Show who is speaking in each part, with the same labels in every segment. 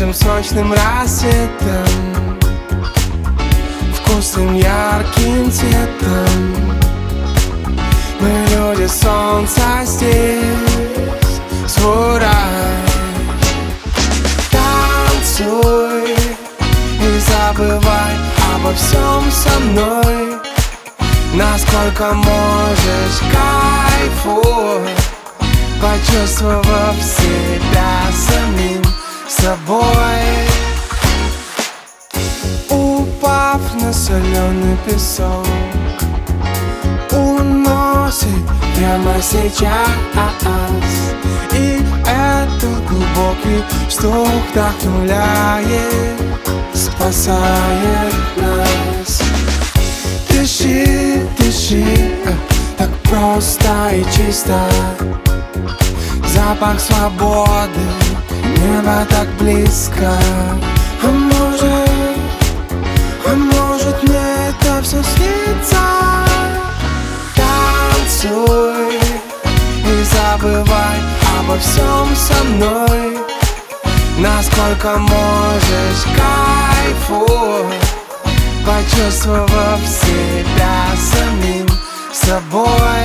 Speaker 1: свежим солнечным рассветом, вкусным ярким цветом. Мы люди солнца здесь, свой рай. Танцуй и забывай обо всем со мной, насколько можешь кайфуй, почувствовав себя самим собой. Упав на соленый песок, уносит прямо сейчас. И этот глубокий вздох вдохновляет, спасает нас. Дыши, дыши, так просто и чисто. Запах свободы, небо так близко. А может мне это все снится? Танцуй и забывай обо всем со мной, насколько можешь кайфуй, почувствовав себя самим собой.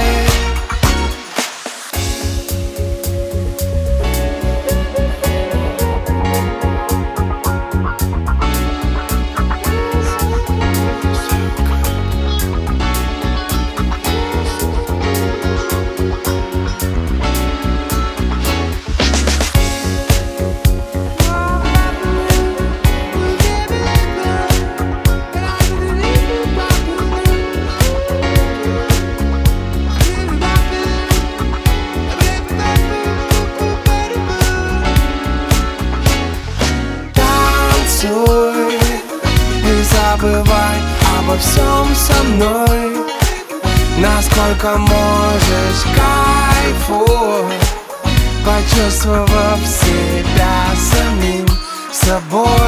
Speaker 1: И забывай обо всем со мной, насколько можешь кайфуй, почувствовав себя самим собой.